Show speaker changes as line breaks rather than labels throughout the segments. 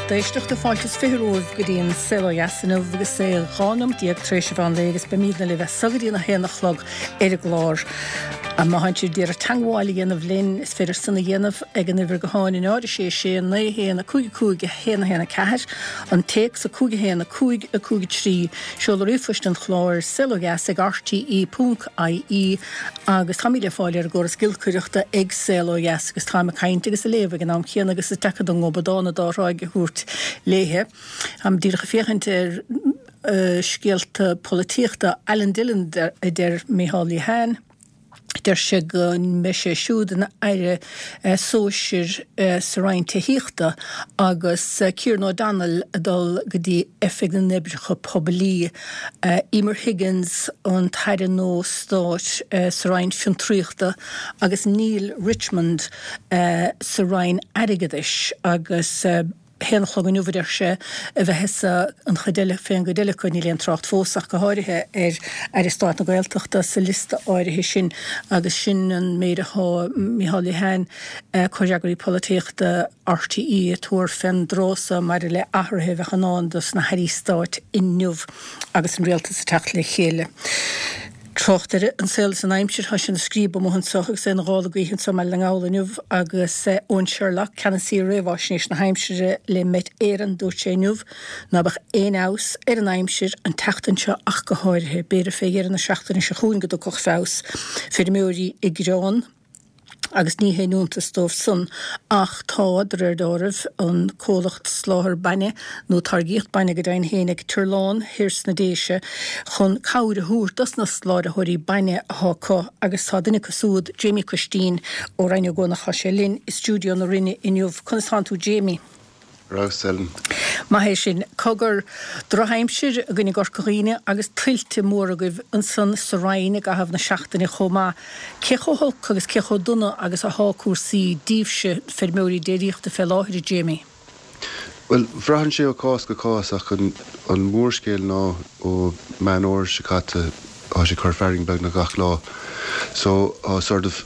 Éisteach de fáiltas fiúh go dtíon seoheasanmh agus sé ghánam díag tréise bhain légus be mína le bheith sagarí na héanachlog ar a glár. A mahaintir díar a tangháil dhéanamh linn is féidir sanna dhéanamh ag an uimhir go háin in áidir sé na héana cúige héana ceair an téic sa cúige héana cúig a cúige trí seola rifuist an chláir seoheas ag RTE.ie agus tamíle fáilir go skillcuireachta ag seoheas agus táime caint agus a léh an am chéana agus is techa don ngobadána dáráig hút léthe. Am dír geféchint scialta polítíochta Alan Dillon der Mihály Hain. Der se gon me sé siúd na eire sóisiir sa rain tehiíochta agus Kieran O'Donnell adul go dtí effig na nebricha pobalí Emer Higgins an taire nó stáit sa rain fiúntríochta agus Neil Richmond sa rain aigeis agus héanachlog an uidir se a bheit hesa an chadéile féin go déile chuin líon trácht fósach go háirithe ar is stáit na Gaeltachta sa lista áirithe sin agus sin an méad ath Mihály Hain choreagraí polítíochta RTE a túair féin drósa mar le athraithe bheith an dus na hairí stáit inniuh agus an réalta sa techt le chéile. Trochtar an saolas an aimsir has sin scríb mohan sochach sé na gála gaíhann sa me leálainniuh agus ón Sherlock ceanna sí réhhaisnééis na heimsire le mit éan dúirt sé nuh ná bach éon aus ar an aimsir an teachtanseo ach go háirithe béidir féar na seachtainna se chuún go do coch fás féidir méorí i grán agus ní héúnta stómh sun ach táidir dóibh an cólacht sláthir baine nó targíocht baine go dain hénig turláin hirs na déise chun cáir a thuúrtas na sláir a thuirí baine athá agus tá duine cosúd Jamie Christine ó Raine Góna Chaselin i stúdio na rinne inniuh Constantú Jamie.
Rásellen.
Ma hé sin cogur droheimsir a gynnig gorcoíine agus tiltte mór a goibh an san saráine a hafh na seachtainna chomá. Cecho holc agus cecho duna agus a hácúrsaí díobse fermóí déiríochta fel láthir Jamie.
Well, bhreahann sé ó cás go cás ach an mórscéil ná ó meanóir se chatte á sé chur ferring beg na gach lá. So sort of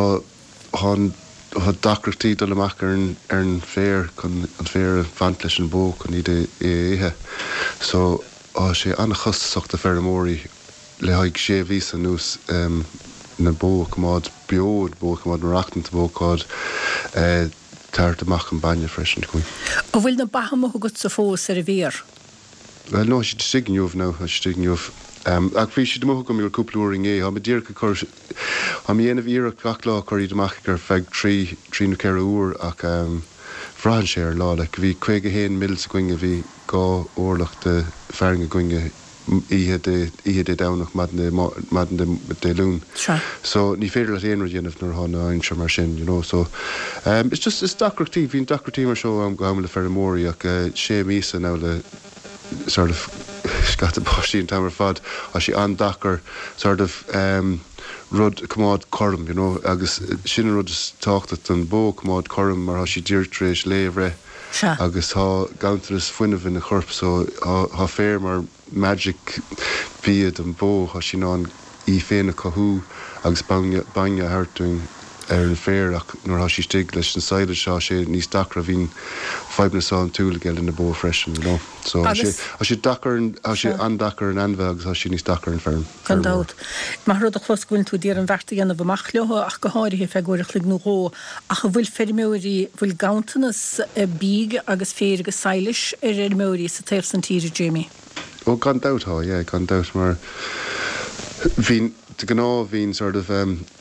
had dacrachtaí dul amach ar an fér chun an fér fant leis an bó chun iad éhe. So sé anna chosachta fermóí le haig sé vís an nús na bó cumád beód bó cumád marachtant bóád tart amach an baine freisin chuin.
A bhfuil na bahamach go sa fós ar a bhéir?
Well, no, si stigniuh ná, stigniuh. Ag frí si dmócha go míor cúplúring ha me dír go chur ha mi éanamh íireach gach lá chuir amach gur feig trí na ceir úr ach bhreahann sé ar lá le bhí 51 mil sa gcuinge bhí gá uirlach de ferring a gcuinge ihe de dánach mad de lún. So ní féidir le éonar dhéanamh nar hána ein se mar sin, you know. So it's dacrachtaí, hín dacrachtaí mar seo am go le fermóí ach sé mísa ná le sort of scat bosí an tamar fad a sé an dachar sort of rud cumád chom, you know, agus sin rud is táchtat an bó cumád chom mar ha sé dúirtrééis léhre agus há gantas fuineh in na chorp so há fér mar magic bíad an bó ha sin an í féna cothú agus bange hartúing ar an fér ach nuair ha sí stig leis an saile seo sé níos dacra hín feibnaá an túla geil in na bó freisin, you know. So sé dachar an dachar an anbheith agus sé níos dachar an ferm.
Candát. Mar rud a choscuil tú díar an bharta dhéanamh amach leotha ach go háirithe feigúireach lig nó ró ach a bhfuil fermóirí bhfuil gantanas bíg agus fér agus sailis ar fermóirí sa taobh san tíre Jamie.
Ó gandát há, gandát mar hín de gná hín sort of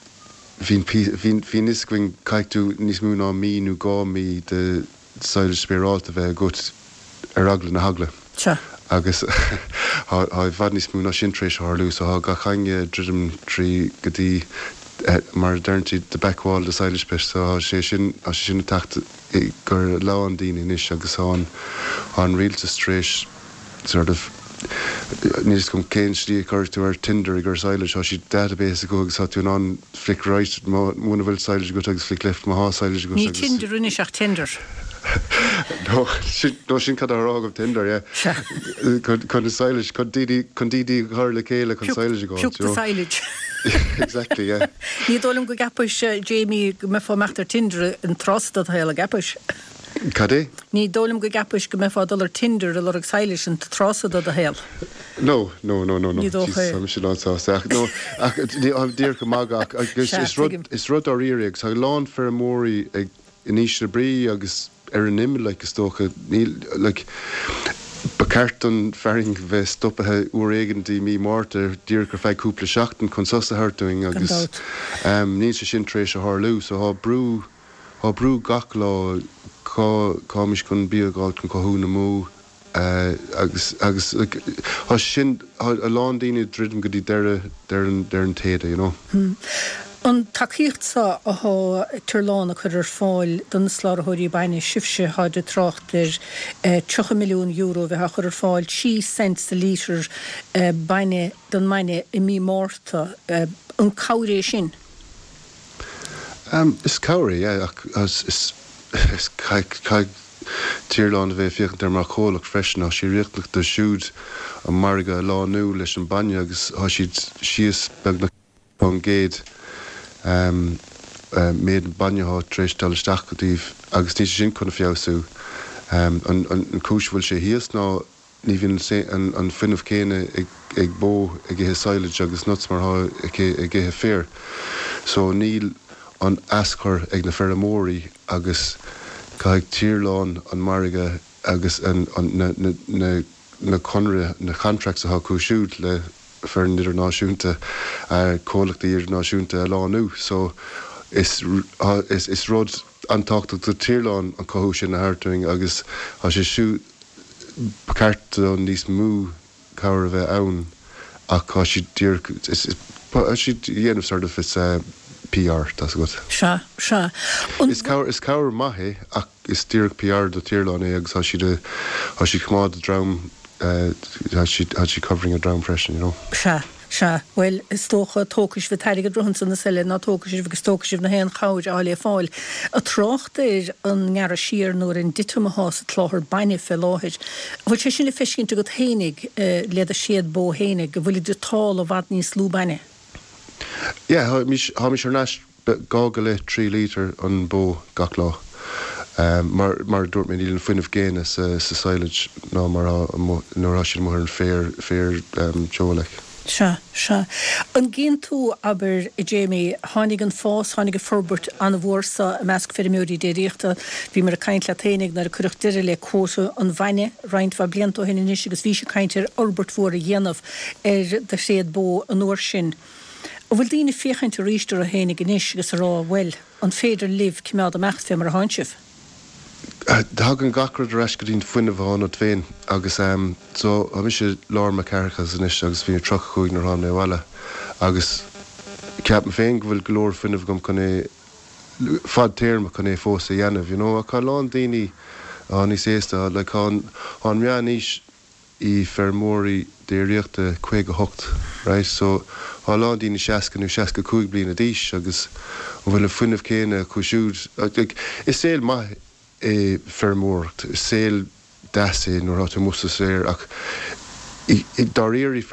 hín iscuing caiictú níos mú ná mí nó gá mí de saoil spirálta bheith gut ar agla na hagla. Agus há bhd níos mú ná sintrééis thú so há ga chaine ddrim trí go dtí mar derntaí de beicháil de saoilspis so sé sin techt gur lá an daoine inis agus an rialta stréis sort of níos gom céin slí chuirtú ar Tinder gur saoile seo sí database go agus tú an flick right múna bhfuil saoile go agus flick left má saoile go.
Ní Tinder rinne seach Tinder.
No, sin cad ará of Tinder, chun saoile chun dídí chuir le céile chun saoile go.
Púpta saoile.
Exactly, yeah.
Ní dólam go gapais Jamie me fá meachtar Tinder an trasta heile gapais.
Cadé?
Ní dólam go gapis go mefádal Tinder a lorg Sailis an trásad a hel.
No.
Ní dócha.
I'm sure not no. Dear Kamagak, is rud or earrig, so lawn for a mori in Ishabri, agus Nim like a stoka, like Bacarton faring ve stoppe uregen die mi morte dirker fei couple schachten konsosse hartung agus ní sin tréis harlú so ha brú gachlá cámis chun bíagáil chun cothúna mú agus ha sin a lán daoine dridum go dtí deir an téide, you know.
An takeíocht sa a turláán a chur fáil don sláthóirí baine sibse háide trácht 3 milliún euro bheit chur fáil 6 cent sa lítir baine don meine I mí mórta an cabhrééis sin.
Is cabhraí, yeah, is tíorláán a bheith fiochan mar chólach freisin sí riachtlach de siúd an marga lá nu leis an baine agus siad síos beag an géad méad an bainetá tréis dalisteach go dtíobh agus ní sin chuna fiosú an cúisbhfuil sé híos ná ní bhíonn an finnmh céine ag bó ag githe Silage agus nuts martha ag githe fér so níl an ascar ag na ferramóí agus caig tíorláán an marga agus na conra na contracts a haú siúd le fer an idirnáisiúnta cólachta idirnáisiúnta a láú so is rud antáachta do tíorláán an cothú sin na hartuing agus a sé siú carta an níos mú cabhar a bheith ann ach cá si dhéanamh sort of is PR, that's good.
Sure.
Is cabhar maithe ach is tíreach PR do tíorláán agus has she come out the drum has she covering a drum freshen, you know.
Sure. Well, is tócha tócais bheit tairigh drohann san na selle ná tócais bhegus tócais na hen cháid áile fáil. A trácht an ngearra siar nóair an ditum a hás a tláthar baine fe láthir. Bhfuil sé sin le fiscinnta go hénig le a siad bó hénig go bhfuil de táil a bhd níos lú baine.
Yeah, ha mis náis gága le 3 lítir an bó gach lá. Mar dúirt mé níl an fuinmh géine sa Silage ná mar nóir sin mór an fér teolach.
Sure. An gén tú aber Jamie hánig an fás hánig a forbert an bhórsa a measc fermúí déiríochta bhí mar a caint le ténig nar a chuireach deire le cósa an bhaine roiint bha bliantó hin inis agus bhí sé caintear Albert fuór a dhéanamh de séad bó an uair sin. A bhfuil daoine féchaint a ríistar a hénig inis agus rá bhfuil an féidir liv cimeád amach fé mar a háinsih.
Thug an gacrad reis go dtín fuinmh an at féin agus so ha mis sé lár me carchas inis agus bhí troch chuig nar hána bhile agus ceap an féin go bhfuil glór fuinmh gom chun fad téirme chun fós a dhéanamh, you know, a cá lán daoine ní séasta le an meán níos I fermóí déiríochta 58, right? So há lán daoine 65 bliana díos agus bhfuil a fuinmh céine chuisiúd is saoil maith fermórt, saoil deasa nóair áta musa séir ach I daríirí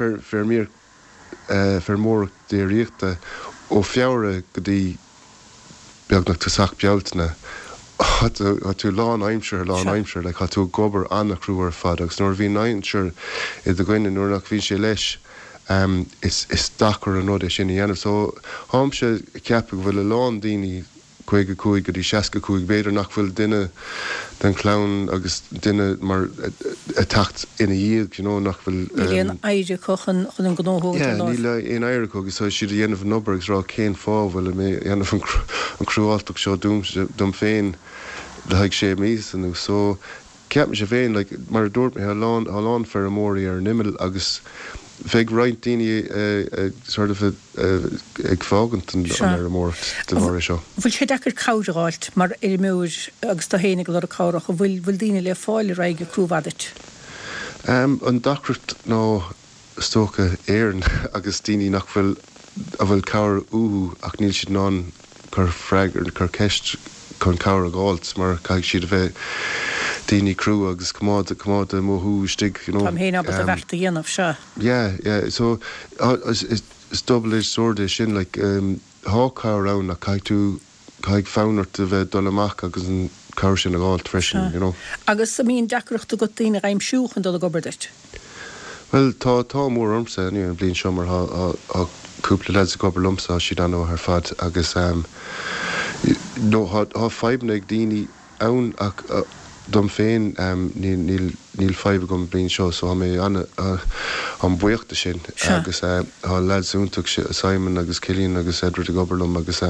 fermór déiríochta ó feabhra go dtí beagnach tasach bealtaine tú lán aimseir le tú gobar annach cruúar fad agus nóir bhín aimseir I do gcuine nóair nach bhín sé leis is dachar an nóid sin dhéanamh so háim se ceapa go bhfuil a lán daoine 52 go dtí 65 beidir nach bhfuil duine den clán agus duine mar a tacht ina dhéag, you know, nach bhfuil
Níl éidir chun an gnóthóid
ní le éon éire agus siad dhéanamh nobargus rá cén fá bhfuil mé dhéanamh an cruúálteach seo dum féin le haig sé míos anú so ceap sé féin like mar dúirt mé lán ferramóí ar nimimiil agus bheith roiint daoine sort of ag fágant an ferramór den mar seo.
Bhfuil sé dechar cáideáilt mar múir agus tá hénig le a cáireach a bhfuil daoine le fáil raige cruúhhaidir.
An dacrat ná stócha éireann agus daoine nach bhfuil a bhfuil cabhar ach níl siad ná chur freigar chur ceist chun cabhar a gáilt mar caiig siad a bheith daoine crú agus comád móthú stig, you know.
Tam héana a bheirta dhéanamh seo.
Yeah, so is double-edged sword sin like há cabhar ann a caiig fánart a bheith dul amach agus an cair sin agáil freisin, you know.
Agus sa míon deacreachta go daoine raim siúchan do a gobardeit.
Well, tá mór ormsa an blin siomar ha cúpla leid a gobar lumsa si dan ó ar fad agus no ha feibnig daoine ann ach dom féin níl feib gom blin seo so ha mé an buochta sin agus ha leid úntaach Simon agus Cillian agus Edward a gobarlum agus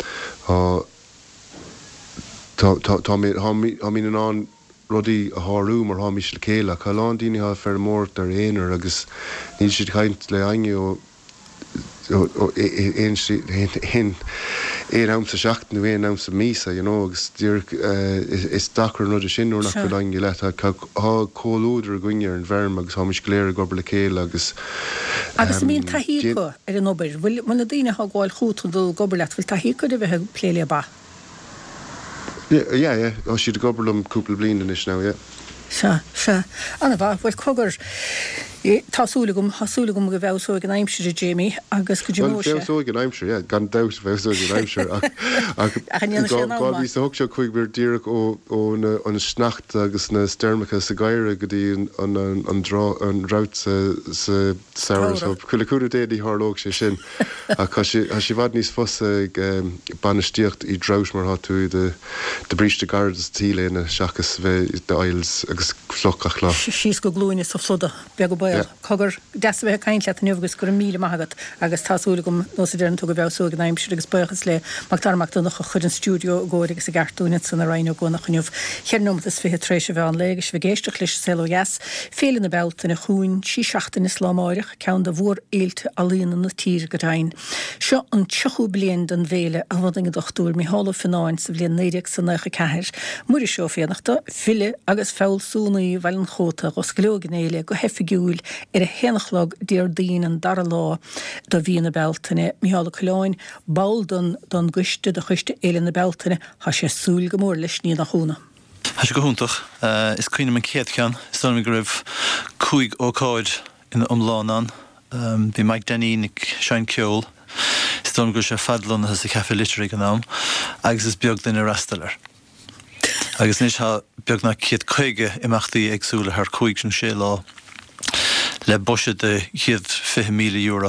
tá mí an rudí a háú mar há mis le céile chaán daoine ha fer mór ar éonar agus níl siad chaint le aine ó éon am sa seachtain éon am sa mísa, you know, agus is dachar nó a sinú nach go dainge le há cóúidir a gcuine ar an bherm agus háis léir a gobar le céile agus
míon taí go ar an obair bhfuil muna daoine ha gáil chútún do gobar leat bhfuil taí go a bheith pléile ba.
Yeah, siad a gobarlum cúpla blian in is now, yeah.
Se. Anna bhfuil cogur tásúlagum go bhehsó an aimsir Jamie agus go
Well, bhehsó an aimsir, yeah, gan daus bhehsó an aimsir. Gáil sa thug seo chuig bhir díreach ó an snacht agus na stermacha sa gaiire go dtí an raut sa saoir so chuileúra déad í thárlóg sé sin. Ha si bhd níos fosa banistíocht í draus mar hatú de bríste gardas tíléna seachas bheith de ails agus flochach lá.
Sís go glúine sa floda be go bail. Cogur desbheith caiint leat nugus gur míle maigad agus tásúlagum nó sé dean tu go bhehsó an aimsir agus buchas le mag tarmach donnach chud an stúdio góir agus a gartúine san a reinú gonach chuniuh chearnum is fé tréise bheith an léiges bhí géisteach leis selo gas féle na belt in a chuún sí seachtain is lámáireach ceann de bhór éilte a líana na tír go rain. Seo an tuchú blian den bhéle a bhd an dochtúr mí hála fináin sa bblion néireach san nacha ceair. Muir seo féanachta fille agus fáilsúnaí bhil an chóta go sglógan éile go hefigiúil ar a hénachlog dír daon an dar lá do bhí na beltaine Mihála Coláin bail don guiste do chuiste éile na beltaine ha sé súil go mór leis ní nach chúna.
Tá sé go húntaach is cuioine an céad cean is go raibh cúig ócáid in omláán bhí Mike Denny nig Sean Ceol is go sé fadlan has a cefe literí an nám agus is beag den a rastalir. Agus níos ha beag na céad chuige imachtaí agsúla ar cúig sin sé lá le bose de chiad €50,000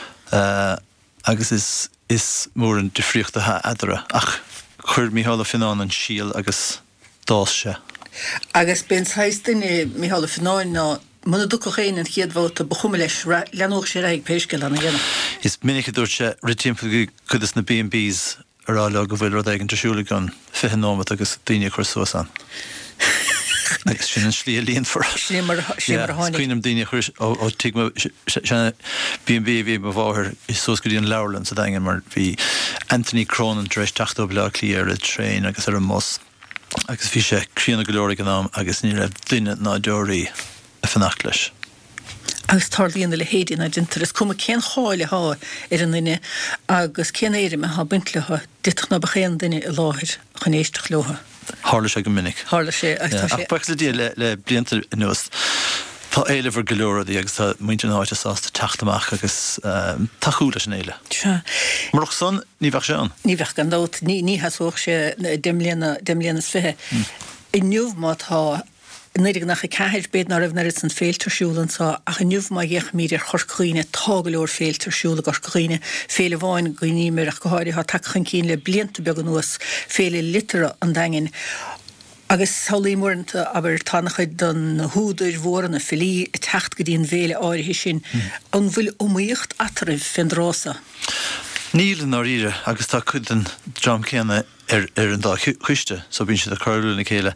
agus is mór an difriochta ha adra ach chuir Mihála Fináin an síl agus dás se.
Agus ben saistin Mihála Fináin ná muna ducha chéin an chiad bhóta bachuma leis leanúch sé raig péisceil an ghéna.
Is minic dúir se ritimpa chudas na B&Bs ará le go bhfuil rud ag an tresúla gan fihanómat agus daine chuir suasan. Agus sin an slí líon for.
Símar háinnig.
Cuoinm daine chuir ó tígma sena B&B bhí ba bháthir is sós go dtíon Leirland sa dainge mar bhí Anthony Cronin dreis tachtó le clí ar a trein agus ar an mos. Agus bhí sé críanna go leir an nám agus ní raibh duine ná deoirí a fanacht leis.
Agus tarlíonna le héidir na dintar is cuma cén cháile há ar an duine agus cén éiri me há buintlethe ditach na bachéan duine i láthir chun éisteach leotha.
Hála sé go minic.
Hála sé.
Ach buch le dí le blianta nuas. Tá éile bhar golóirí agus tá muinte áite sásta teachtamach agus taúla sin éile. Marach son ní bheh sé an?
Ní bheh gan dát ní hasúach sé dimléanas fithe. I nniuh má tá Néidir nach ceir bed na raibh san féiltarsúlan sa a nniuh má dhéch míidir chorcíine tágalúir féiltarsúla gorcíine féle bháin goníimeach go háirí há tachan cín le blianta beag an nuas féle litere an dagin. Agus saolímórnta aber tánachaid don húdaidir mhór na filí a techt go dtíon bhéle áirithe sin an bhfuil óíocht ataribh fendrása.
Níl an áíre agus tá chud an dram céanna ar an dá chuiste, so bín si a choirú na chéile.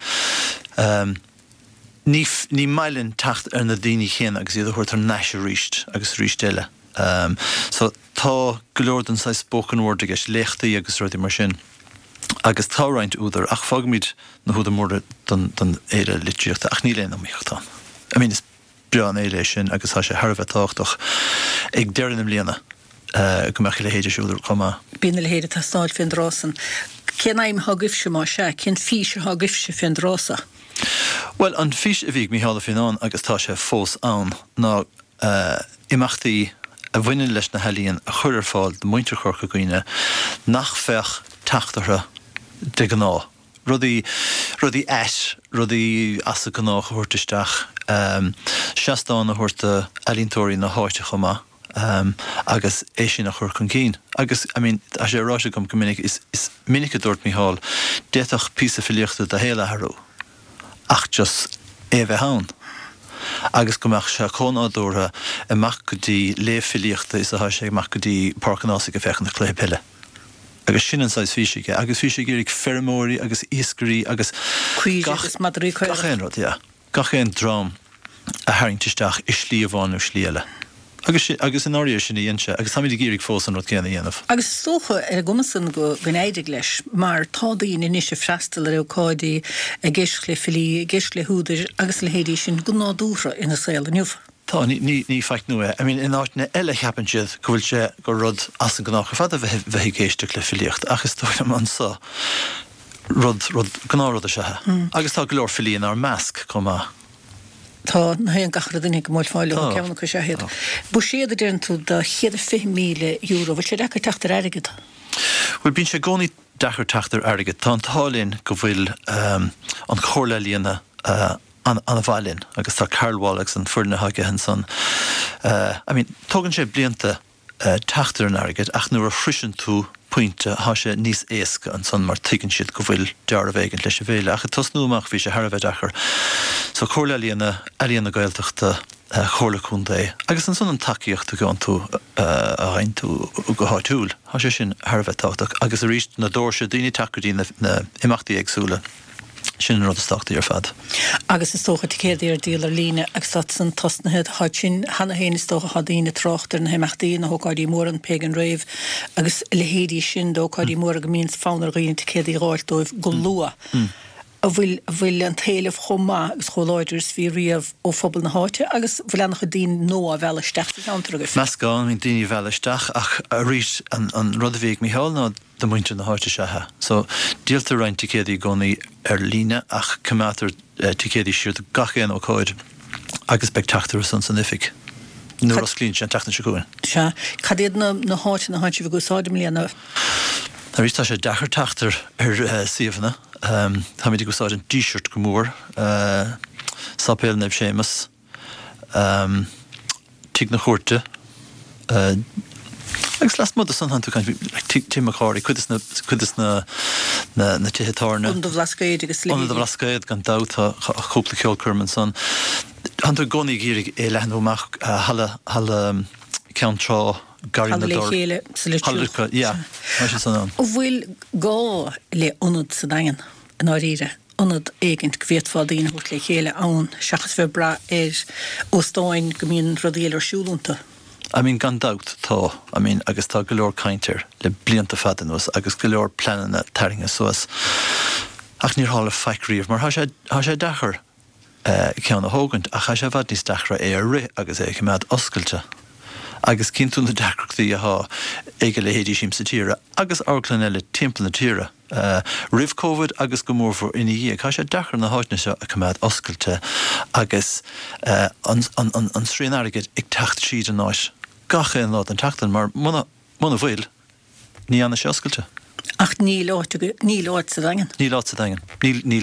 Ní mailinn tacht ar na daoine chéana agus iad chuirt ar neise ríist agus ríistéile. So tá golóir an sa spoken word agus léchtaí agus ruirtí mar sin. Agus táráint údar ach fagmid na húda mór don éile litríochta ach ní léana amíochtán. I mean, is brean éile sin agus tá sé Harbheith táchtach ag deireanna bliana go meach le héidir siúdar comá.
Bína le héidir tá stáil fin drásan. Cén aim há gifse má sé, cén físe há gifse fin drása?
Well, an fís a bhíh Mihála Fináin agus tá sé fós ann ná imachtaí a bhaine leis na helíonn a chur ar fáil de muintir chorcha gooine nach fech teachtartha de gná rudí eis, rudí asa go nach chuirteisteach, seaán na chuirta alíntóirí na háite chumá, agus é sin nach chuir chun cín. Agus, a sé ráise gom gomininic is minic a dúirt Micheál, déach písa filiochta de héile harú, ach just bheith hán. Agus gomach se chónádúra amach go dtí léfhilíochta is a sé amach go dtí parcanása go fechan na cléipile. Agus sin an sais físiige, agus físiige ag fermóí, agus íscarí, agus gachéan drám a haingtisteach is slíomháin ó slíile. Agus in áir sin dhéanse, agus tá géirigh fós an rud céanna dhéanamh.
Agus socha gomasan go gnéidir leis, mar tádaíon inis freistal ar cádaí a ggéisle filí, ggéisle húidir agus le héidir sin go nádúra ina saoil aniuh.
Tá ní feic nua. In áitna eile cheapan siad go bhfuil sé go rud as an gnácha fad a bheith géisteach le filiocht, agus tóir am ansá rud gnáród a sethe. Agus tá go leor filíon ar measc comá.
Tá na haon gachar duine go máil fáile go ceanna chu séhéad. Bu siad déann tú de 150,000 euro, bhfuil sé dechar teachtar airigid?
Bhfuil bíonn sé gcónaí dechar teachtar airigid. Tá an tálinn go bhfuil an chorla líana an bhailinn, agus tá Carl Wallace an fuirna haige hen son. Tógann sé blianta teachtar an airigid, ach nuair a frisin tú pointe há sé níos éasca an son mar tuigann siad go bhfuil dear a bhéigean leis a bhéile. Ach tos nuamach bhí sé Harbheith dechar. So chorla líana gailteachta chorla chun é. Agus an son an takeíocht go an tú a hain tú go háitiúil. Há sé sin Harbheith táach. Agus a ríist na dóir sé daoine tacardí na imachtaí agsúla. Sin rud staachtaí ar fad.
Agus is tócha céir dílar líne agus san tosnahead há sin hana héana is tócha hadíine trochtar na heimachtaí na hóáidí mór an pegan raibh agus le héadí sin dóáidí mór a go míns fánar gaoine céirí ráiltóibh go lua. A bhfuil an taobh chomá agus choláidir bhí riamh ó phobal na háite agus bhfuil annach dín nó a bheileisteach antragah.
Meascáin hín daoine bheileisteach ach a rís an rud a bhíh Micheál ná do muinte na háite sethe. So díaltar rein ticéadaí gcónaí ar líne ach cumátar ticéadaí siúd gachéan ó cóid agus beag teachtar san sanifig. Nuair os clín sin teachna se goin.
Se, cadéad na háite bhí go sáidim líana?
Tá rís tá sé dechar teachtar ar siomhanna. Tá mí go sáid an t-shirt go mór, sapéil neb sémas, tí na chóirte, agus las mod a san han tú kann tíimacháí chuidas na tithetárna.
Unda bhlascaid agus slí.
Unda bhlascaid gan dáta a chúpla ceolcurman san. Han tú gcónaí gírig é lehanúach hala ceantrá garin na dor. Halluca, ja.
Og bhfuil gá le onad sa dagen an áíre. Onad eigent gvétfádaín hút le chéile ann seachas bheith bra óstáin go míon rodíal ar siúlúnta.
Gan dáut tá, agus tá go leor caintear le blianta fadanús agus go leor planana taringa suas. Ach níor hála feicríomh, mar há sé dechar ceanna hógant a cha sé bhd níos dechra ar ri agus é cumad oscailte. Agus cinún na decrochtaí ath éige le héadí sim sa tíre, agus áclan eile timp na tíre. Rih COVID agus go mór for ina dhé, cha sé dechar na háitne seo a cumad oscailte agus an sríon airigid ag techt siad an náis. Gacha an lá an teachtan, mar muna bhfuil ní anna sé oscailte.
Ach ní láit sa dagen?
Ní láit sa dagen. Níl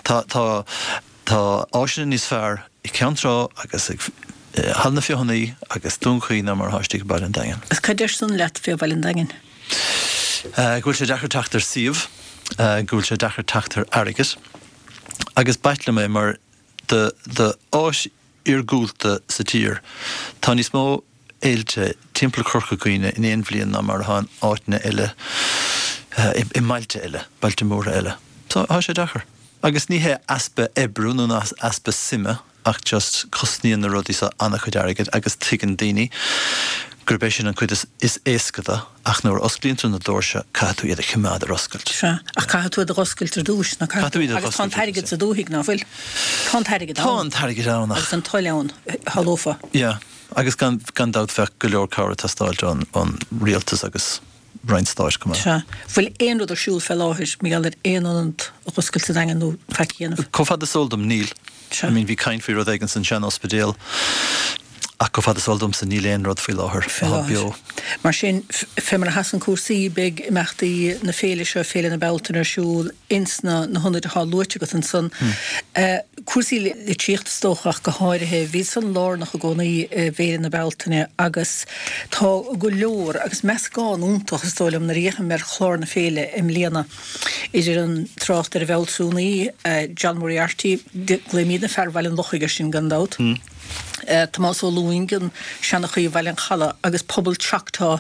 tá áisina níos fearr I ceantrá agus halna fiohannaí agus dúnchaí na mar háistí go bail an dagen.
Is caidir san leat fio bail an dagen?
Gúil sé dechar teachtar siomh, gúil sé dechar teachtar airigis, agus baitla mé mar de áis ar gúilta sa tír, tá níos mó éilte timppla chorcha goine in éon bhliain na mar hán áitna eile, I mailte eile, bailte móra eile. Tá há sé dechar. Agus níthe aspa ebrú nó aspa sime, ach just cosníon na rudí sa anna chuid airigid agus tuigean daoine, gurbéis sin an chuid is éascada ach nuair osclíonn na dóirse catú iad a chimád ar oscailt.
Ach catú iad a oscailt ar dúis na catú iad a oscailt. Agus tá tairigid sa dúhiig ná bhfuil? Tá tairigid ann.
Tá tairigid ann.
Agus an toileann halófa.
Ja, agus gan dád fech go leor cabhar tá stáilte an rialtas agus reinstáis go.
Bhfuil éon rud ar siúil fel láthir mí gal éon a oscailt sa dagen nó feic dhéanamh.
Có fad a soldam níl. Bhí caint fí rud éigen san sean ospidéal. a go fad is oldum sa níléon rud fí láthir bio.
Mar sin femar hasan cuasaí big imachtaí na féile seo féile na beltain ar siúil insna na 100 lúirte go an son. Cuasaí le tíocht stóchach go háirithe bhí san lár nach go gcónaí féile na beltaine agus tá go leor agus meascáin úntaach istóilm na riochan mar chlár na féile im líana. Idir an trácht ar bheltsúnaí John Moriarty gléimiad na fearhhailin lochaige sin gandát. Tomás ó Lúingen seanna chuí bhhailin chala agus pobl teachtá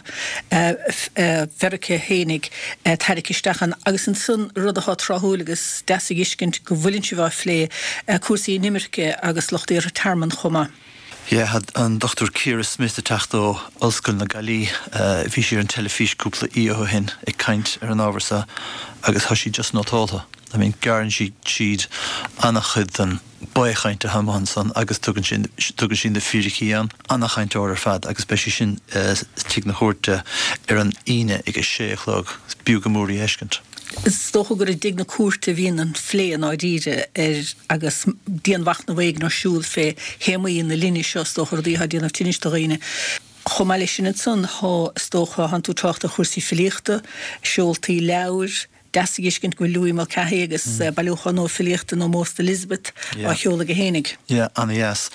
vercha hénig teiricisteachan agus an sun rudaá tráthlagus deasa iscint go bhfuilinn si bh lé cuasaí nimirce agus lochtaí terman chuma.
Had an Dr. Ciara Smith a tachtó Ollscoil na Gailí bhí sé an telefís cúpla ío hin ag caint ar an ábharsa agus thoí just nótáilta. I mean, garan siad annachchud an buchainte hamán san agus tugann sin de fíricí annach chaint áir fad agus be sin tí na chóirte ar an ine ag séchlog bíúgamúí éiscint.
Is tócha gur dig na cuairte bhíon an phléan áidíre agus díanhacht na bhéig nar siúil fé hémaíon na líine seo tóchar dtíí díanamh tíinisteghine. Chomáile sin san há stócha hanú teachta chuirsaí filiachta, seoltaí leabhar, deasa iscint go luí mal caitheí agus bailúchan nó filiachta nó Most Elizabeth á cheola go hénig.
Anna yes.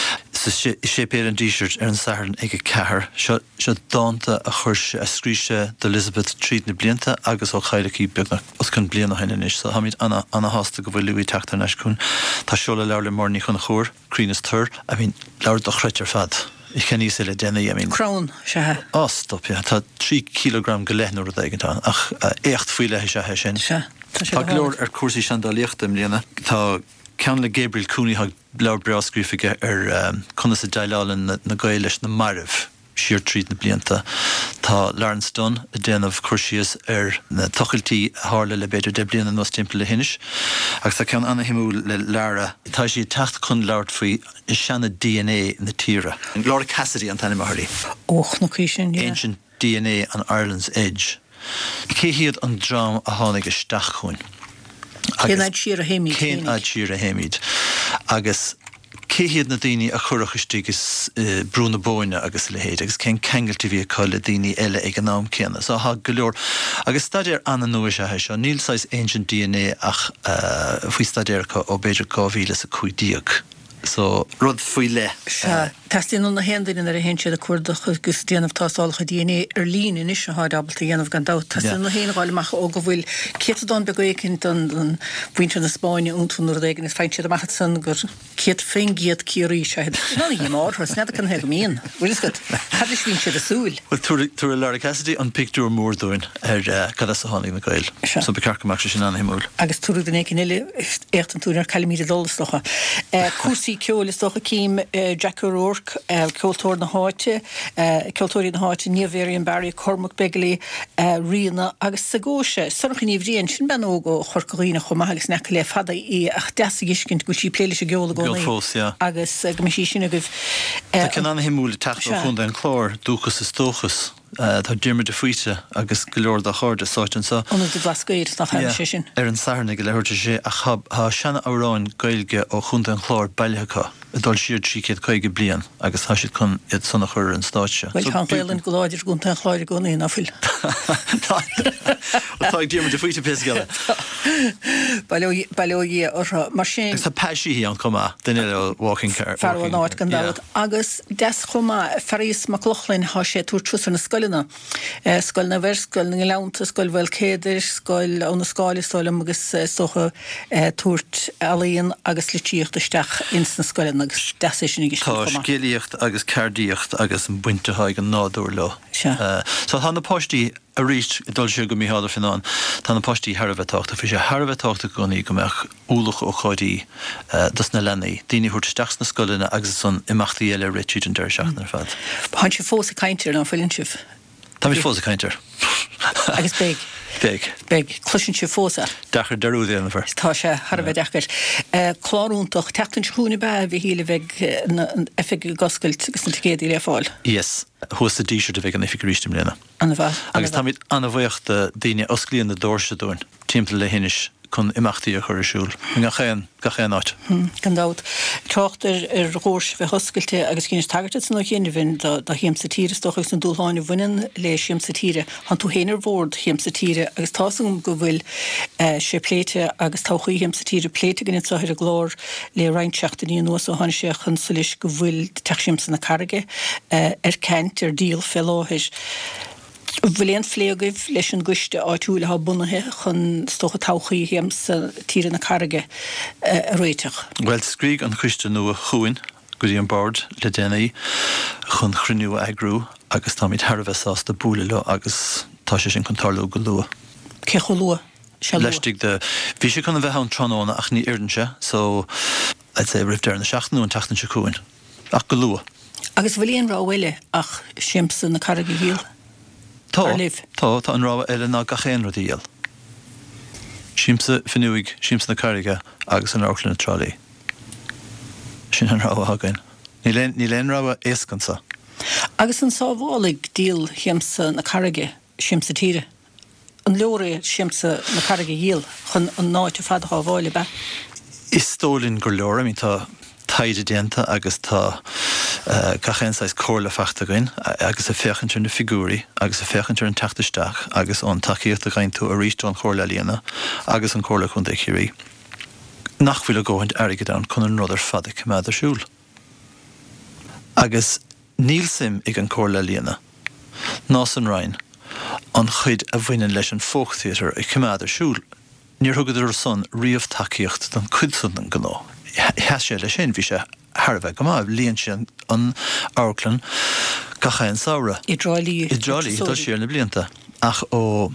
sé péir an díisirt ar an saharn ag cethir, se dáanta a chuirse a scríise de Elizabeth tríd na blianta agus ó chaileí beagna os chun bliana haine is, so haid anna hásta go bhfuil luí teachtar neis chun. Tá seola leir le mórní chun chóir, crínas tur, a bhín leir do chreitir fad. Ich ken níos le déna I mean.
Crown se.
Stop ja, tá 3 kilogram goléhnú a dagantá. Ach écht fuile se sin. Tá glór ar cuasaí sean dá líochtam líana. Tá cean le Gabriel Cooney ha leir brascrífiige ar chuna sa daileálan na Gaelis na Maribh. Siar tríd na blianta. Tá Lawrence Dunn a déanamh chuirsíos ar na tochiltí hála le beidir de bliana nó timppla le hinis. Agus tá ceann anna himú le Lara. Tá sí techt chun leart faoi is seanna DNA na tíre. Laura Cassidy an tanim Harley.
Och na sin, yeah.
Ancient DNA on Ireland's Edge. Céhiad an drám a tháinig isteach chuin.
Cén aid siar a héimiid.
Cén aid siar a héimiid. Agus céhiad na daoine a churachistí gus brúna bóine agus le héad, agus cén ceangailtí bhí coile daoine eile ag an nám céanna. So ha go leor. Agus stadéir anna nua se seo, níl sais ancient DNA ach faoi stadéir ó beidir 2015. So rud faoi le.
Tastíon na hendainn ar a hen siad a cuardach gus déanamh tásálacha DNA ar lín in is há dabalta dhéanamh gan dát. Tastíon na héanaáileach ó go bhfuil céadán be go écinint an bhainte na Spáine úntúnar dhégan is feint siad amach san gur céad féingiad cíirí se. Ná í mar, snad can heag míon. Bhuiil go. Had is bhín siad a súil.
Well, túr Laura Cassidy an picture mór dúin ar cad sa tháinig na Gael. So be carcamach sin an himúil.
Agus túr den écin ile écht an túnar calimíide dolastocha. Cuasaí ceolastocha cím Jack O'Rourke Ceoltóir na háite, Ceoltóirí na háite Níomhéiríon Barry Cormac Begley riana agus sagóise. Sorchan níomhríonn sin ben ógó chorcaína chumá agus necha le fada í ach deasa iscint go sí pléile se geola gcónaí. Agus go sí sinna goibh.
Tá cean anna himúla teachta chun den chlár dúchas is tóchas. Tá diarmid de fuite agus go leor de cháirde sáitin sa.
Anna de blascair nach sé sin.
Ar an saharna go leirte sé a há seanna áráin gailge ó chun den chlár bailthecha. Dul siad 3 blian agus tá siad chun iad sanna chur an stáitse.
Well tá bhfuiln go láidir gún ten chláir gúnaí nafuil.
Tá diarmid de fuite pés geile.
Bailóí ar mar sin.
Tá peisií an comá den walking car.
Farhil náid gan dálat. Agus des chumá Farís McLaughlin há sé túr trúsar na scoilena. Scoil na bhir, scoil na leanta, scoil bhfuil céidir, scoil ó na scáil stáilm agus socha túirt alíonn agus litíocht isteach ins na scoilena agus deasa sin igi
Tá scéalaíocht agus cardíocht agus an buinte haig an nádúr le. So tá na postí a ríist dul siú go míáda finán, tá na postí Harbhetáachta, fi sé Harbhetáachta gonaí go meach úlach ó choidí dus na lenaí. Díine thuirt isteach na scoilena agus san imachtaí eile Richard an deir seach nar fad.
Tá sé fósa caintear ná fillin sibh.
Tá mí fósa caintear.
Agus big. Big. Clusin sé fósa.
Dachar darúdí an bhar.
Tá sé Harbheith dechar. Chlárúntaach teachtain chuúna beh bhí híle bheith effig goscailt agus na ticéadí le fáil.
Yes. Thus a díisiir de bheith an effig rístim léna.
Anna bheith.
Agus tá míid anna bhaocht daoine osclíonn na dóirse dúin. Timppla le hinis chun imachtaí a chuirsúil. Ga chéan áit.
Gandát. Trochttar rós bheith hoscailte agus cíine tagart nó chéine bhín dá chéim sa tíre stocha san dúlháinna bhuiin le siam sa tíre. Han tú héanaar bhórd chéim sa tíre agus tásam go bhfuil sé pléite agus táchaí chéim sa tíre pléite gan sáir a glór le reinseachtaí nuas ó hána sé chun solis go bhfuil teisiim san na carige ceint díal felláthis. Bhfuil éon phléagah leis an guiste áitiúla ha bunathe chun stocha táchaí chéim sa tíre na carige réiteach.
Well, scríg an chuiste nua chuin go dtí an bord le déanaí chun chruniú agrú agus tá míid tharbheitás de búla le agus tá sé sin contarlú go lua.
Cé cho lua?
Leistigh de bhí sé chuna bheith an tróna ach ní iirdanse, so I'd say rih dear na seachtnú an tatan se chuin. Ach go lua.
Agus bhfuil éon rá bhfuile ach siamsa na carige híal?
Tá an rá eile ná gachéan rodíal. Siamsa finúig, siamsa na carige agus an áchlan na trolí. Sin an rá hagan. Ní len rá éascansa.
Agus an sábhálaigh díal siamsa na carige, siamsa tíre. An leorí siamsa na carige híal chun an náite fad há bháile be.
Is stólinn gur leor, mín tá taide déanta agus tá gachéanáis cóla feachtagain agus a féchantar na figúrí agus a féchantar an teachtasteach agus an takeíocht a gain tú a ríist an chóla líana agus an cóla chun déchirí. Nachfuil a ggóhaint airige dan chun an rudidir fada cumad arsúl. Agus níl sim ag an cóla líana. Nás an rain an chuid a bhainean leis an fóchttheatar ag cumad arsúl. Níor thugad ar son riamh takeíocht don cuidsan an gná. Heas sé le sin bhí sé Harbheith go máh líonn sin an áclan gachéan saora. I dráilí tá siar na blianta. Ach ó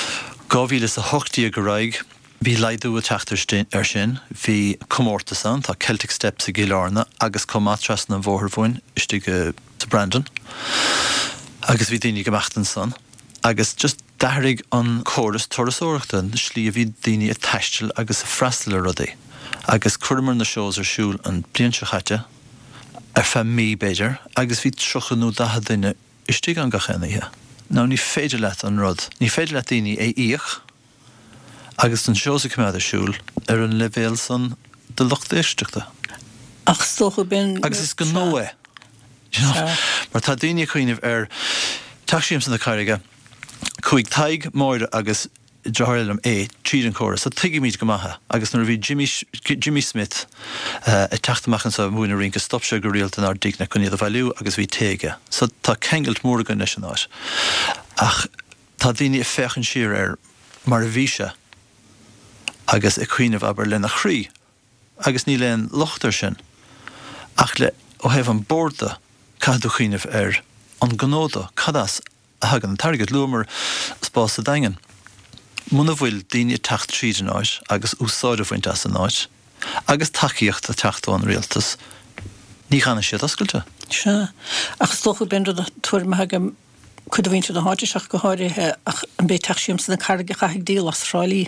2008 go raig bhí leidú a teachtar ar sin, bhí comórtasan tá Celtic Steps a Gilárna agus comátras na bhórthbhain istí go Brandon. Agus bhí daoine goachtain san. Agus just dairigh an chóras torasóireachta slí a bhí daoine a teistil agus a freistal a rudaí. Agus chuirmar na seós ar siúil an blianta chaite ar fe mí beidir, agus bhí trochanú datha duine istí an gachéanaithe. Ná ní féidir leat an rud, ní féidir leat daoine é íoch, agus an seós a cumad ar siúil ar an levéal san de lucht éisteachta.
Ach stocha bin...
Agus is go nóé. Mar tá daoine chuoineh ar taisiim san na carige, chuig taig móire agus Jarlam tríd an chóras, so tuigi míid go maithe, agus nuair bhí Jimmy Smith a teachtamachchan sa múna rinca stop se go rialta nar digna chun iad a bhailú agus bhí téige. So tá kengelt mór go leis an áit. Ach tá daoine a fechan siar ar mar a bhíse agus a chuoineh aber le na chrí, agus ní len lochtar sin. Ach le ó hebh an borda cadú chuoineh ar an gnóda cadas a hagan an targad luamar spás a daingen. Muna bhfuil daoine techt tríd an áit agus úsáid a bhaint as an áit agus takeíocht a teachtáin rialtas. Ní chana siad oscailte.
Se. Ach stocha bin a tuair me hagam chud a bhainte a háideach go háirithe ach an bé teisiim san na carige chaigh díal as Austrálí.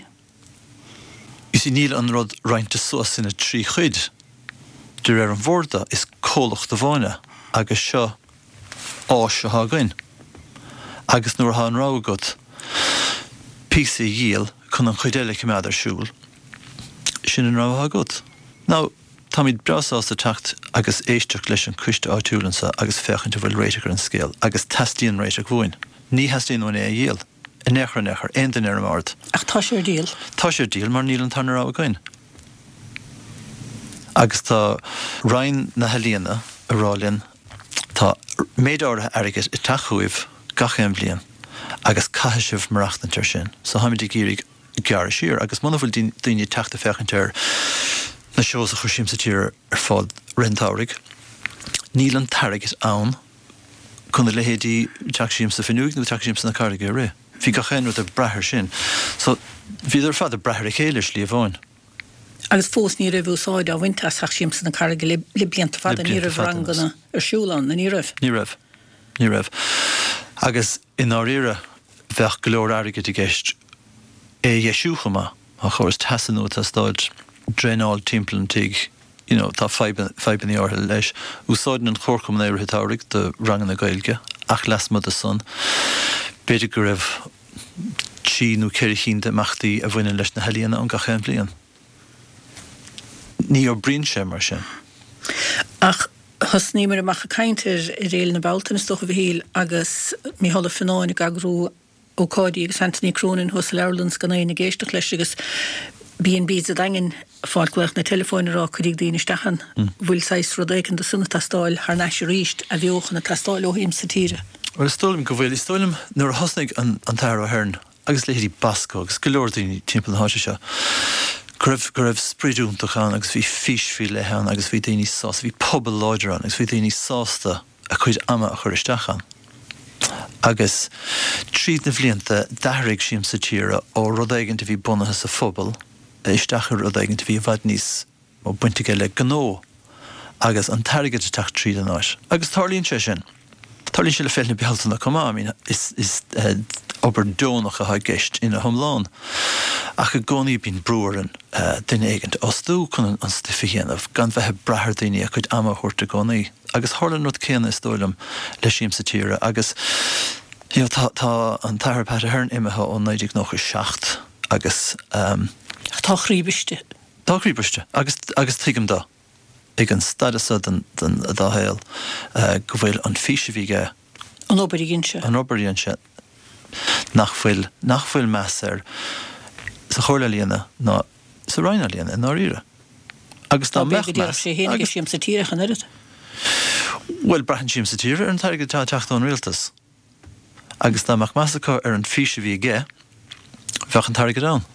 Is í níl an rud roiinte suas in a trí chuid. Dúir ar an bhórda is cólacht a bháine agus seo áis a hágain. Agus nuair há an rá agat písa díal chun an chuidéile cumad ar siúil sin an rá agat. Ná tá míid breasás a techt agus éisteach leis an cuiste áitiúlansa agus féchanta bhfuil réiteach an scéal agus testíon réiteach bhuain. Ní heastíon é a díal. A nechar ein den ar an ard.
Ach tá sé díal?
Tá sé díal mar níl an tanna rá again. Agus tá rain na helíana a rálinn tá méid áirithe airigid i tachuibh gachéan blian agus caiisih marachtantar sin. So haimid géirig gear siar agus mana bhfuil daoine teachta fechantar na seós a chuisiim sa tír ar fád rentárig. Níl an tarigid ann chun le héadí teachsím sa finúig nó teachsím sa na carige ré. Bhí gachéan rud a brethir sin. So bhí ar fad a brethir a chéile slí a bháin.
Agus fós ní raibh úsáid a bhainte teachsím sa na carige le blianta fad a ní raibh rangana ar siúlán na ní raibh.
Ní raibh. Agus in áíire bheith glór airigid i gceist dhéisiúchama a chóras tasanú a stáid dréáil timpplain tiig, tá feiban í ortha leis. Úsáidin an chórcum na éirithe de rangan na gailge, ach las mud a son. Beidir go raibh sí nó ceirichin de machtaí a bhfuin leis na helíanana an gachéan blian. Ní ó brín sé mar sin.
Ach hosnímar amach a caiintear I réal na Baltan is stocha bhíl agus mí hola fenóinnig agrú ó códí agus Anthony Cronin hos Leirlands gan éine géisteach leis agus bíon bíd a dagen fáilgleach na telefóinará chuig daoine stachan bhfuil 6 rodéicin do sunna tastáil th neisi ríist a bheochan na tastáil ó hím sa tíre.
Well, stolim go bhfuil, stolim nuair a hosnig an tair ó hern, agus léirí basco, agus golóir daoine timpeall na háise seo. Gribh sprídúntachan agus bhí físfí lehan agus bhí daoine sásta, bhí pobl láidir an, agus bhí daoine sásta a chuid ama a chur isteachan. Agus tríd na bhlianta dahraigh siam sa tíre ó rodéigeanta bhí bunathe sa phobal, isteachar rodéigeanta bhí bhaid níos ó buinte le gnó, agus an tarigad teach tríd an áis. Agus tarlíonn sé sin. Tarlíonn sé le féil na bealtainna comá, is obair dónach a haid geist ina thomláin. Ach a gcónaí bín brúaran duine éigent osdú chun an stifihéanamh gan bheitthe brethir daoine a chuid ama chuirta gcónaí. Agus tharla nut céanna is dóilm le siam sa tíre, agus tá an tair Peter Hearn imethe ó 1997 agus
Tá chríbiste.
Tá chríbiste, agus tuigim dá. Ag an stadasa den dáhéil go bhfuil an físe bhíige
An obaríonn se.
an obaríonn se nach bhfuil meas sa chóirla líana ná sa roinna líana ná ríre. Agus tá meas
sé hénig siam sa tíre chan erid.
Well, brehan siam sa tíre an tairgad tá teachta an rialtas. Agus tá meach measachá an físe bhíige bheach an tairgad an.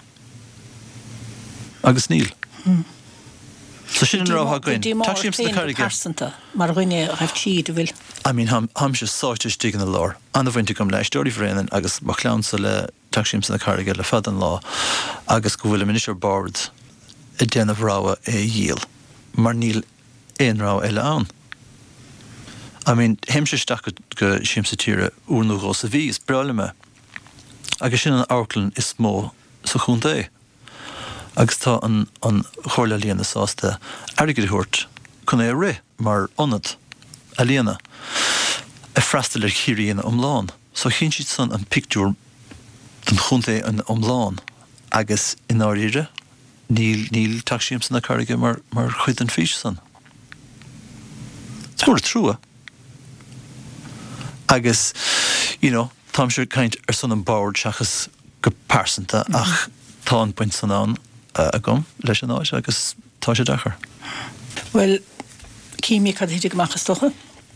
Agus níl. So sin an ráth goin. Tá siam sa carige.
Mar rinne raibh tíad bhfuil.
I mean, ham se sáte stig in the lore. An the winter come leis dóí fréan agus má clán sa le taxim sa na carige le fad an lá agus go bhfuil minister board a déanamh ráha díal. Mar níl éon rá eile an. I mean, heim se stach go siam sa tíre úrnú gó sa bhís brealime. Agus sin an áclan is mó sa chun dé. Agus tá an chóirla líana sásta airgid thuirt chun é ré mar onad a líana a freistal chiíon omláin. So chin siad san an picú den chunta an omláin agus in áíre níl taxíam san na carige mar chuid an fís san. Mór trúa. Agus, tám siúr caint san an báir seachas go pásanta ach tá an buint san an a gom leis an áis agus tá sé dachar.
Well, cíimi cad hiidir goachchas stocha?